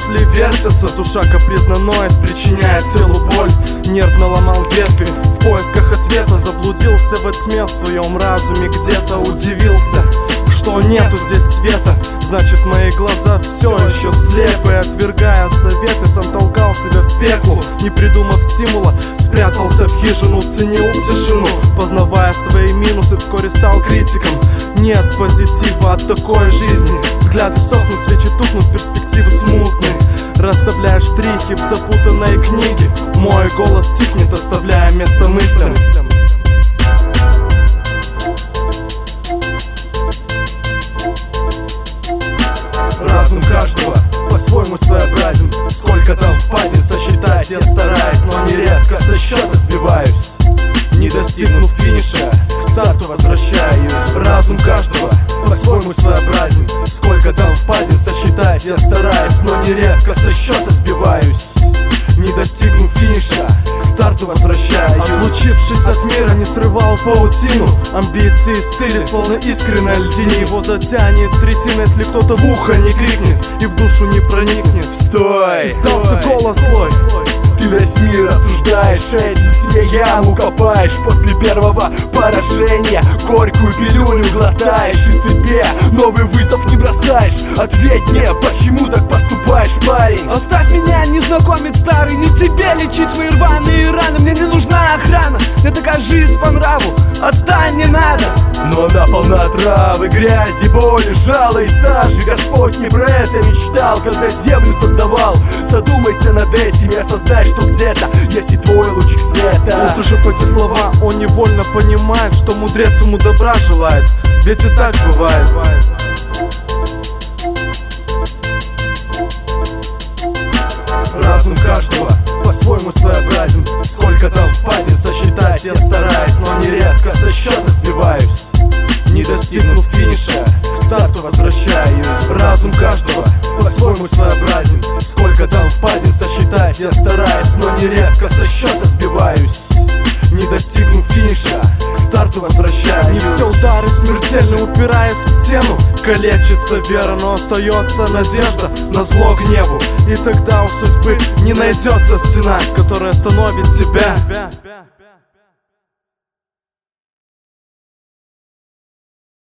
мысли вертятся, душа капризно ноет, причиняя телу боль. Нервно ломал ветви в поисках ответа, заблудился во тьме в своем разуме, где-то удивился, что нету здесь света. Значит, мои глаза все еще слепы. Отвергая советы, сам толкал себя в пекло. Не придумав стимула, спрятался в хижину, ценил тишину, познавая свои минусы, вскоре стал критиком. Нет позитива от такой жизни. Взгляды сохнут, свечи тухнут, перспективы смутные. Расставляешь штрихи в запутанной книге. Мой голос тихнет, оставляя место мыслям. Разум каждого по-своему своеобразен. Сколько там впадин, сосчитать я стараюсь, но нередко со счета сбиваюсь. Не достигнув финиша, к старту возвращаюсь. Разум каждого по-своему своеобразен. Сколько там впадин, сосчитать я стараюсь, но нередко со счета сбиваюсь. Не достигнув финиша, к старту возвращаюсь. Отлучившись от мира, не срывал паутину. Амбиции стыли, словно искры на льдине. Его затянет трясина, если кто-то в ухо не крикнет и в душу не проникнет. Стой! Издался голос злой. Ты весь мир осуждаешь, этим себе яму копаешь. После первого поражения горькую пилюлю глотаешь и себе новый вызов не бросаешь. Ответь мне, почему так поступаешь, парень? Оставь меня, незнакомец старый, не тебе лечить мои рваные раны. Мне не нужна охрана, мне такая жизнь по нраву, отстань, не надо. Но она полна травы, грязи, боли, жала и сажи. Господь не про это мечтал, когда землю создавал. Задумайся над этим и осознай, что где-то есть и твой лучик света. Услышав эти слова, он невольно понимает, что мудрец ему добра желает. Ведь и так бывает. Разум каждого по-своему своеобразен. Сколько там впадин, сосчитать я стараюсь, но нередко со счета сбиваюсь. Не достигнув финиша, к старту возвращаюсь. Разум каждого по-своему своеобразен. Сколько там впадин, сосчитать я стараюсь, но нередко со счета сбиваюсь. Не достигнув финиша, к старту возвращаюсь. Не все удары смертельно, упираясь в стену. Калечится вера, но остается надежда на зло гневу. И тогда у судьбы не найдется стена, которая остановит тебя.